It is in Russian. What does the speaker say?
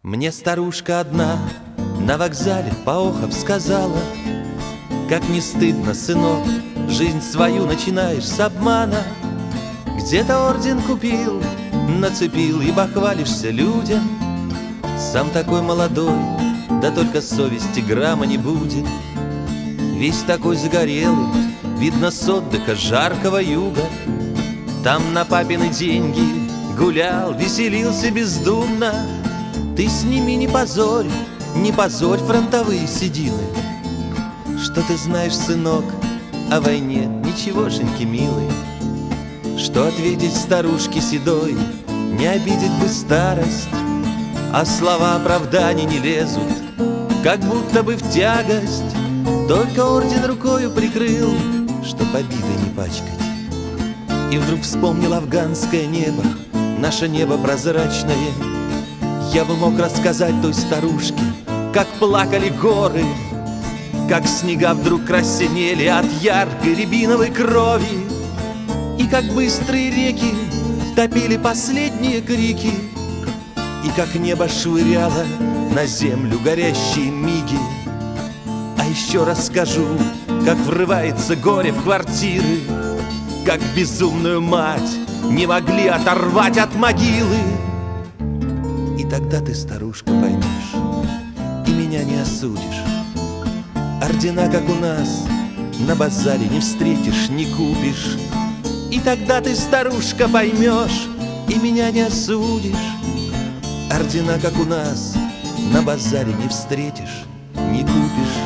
Мне старушка одна на вокзале поохов сказала: как не стыдно, сынок, жизнь свою начинаешь с обмана. Где-то орден купил, нацепил и бахвалишься людям. Сам такой молодой, да только совести грамма не будет. Весь такой загорелый, видно с отдыха жаркого юга. Там на папины деньги гулял, веселился бездумно. Ты сними, не позорь фронтовые седины. Что ты знаешь, сынок, о войне, ничегошеньки, милый. Что ответить старушке седой, не обидеть бы старость. А слова оправданий не лезут, как будто бы в тягость. Только орден рукою прикрыл, чтоб обидой не пачкать. И вдруг вспомнил афганское небо, наше небо прозрачное. Я бы мог рассказать той старушке, как плакали горы, как снега вдруг краснели от яркой рябиновой крови, и как быстрые реки топили последние крики, и как небо швыряло на землю горящие миги. А еще расскажу, как врывается горе в квартиры, как безумную мать не могли оторвать от могилы. И тогда ты, старушка, поймешь и меня не осудишь. Ордена, как у нас, на базаре не встретишь, не купишь. И тогда ты, старушка, поймешь и меня не осудишь. Ордена, как у нас, на базаре не встретишь, не купишь.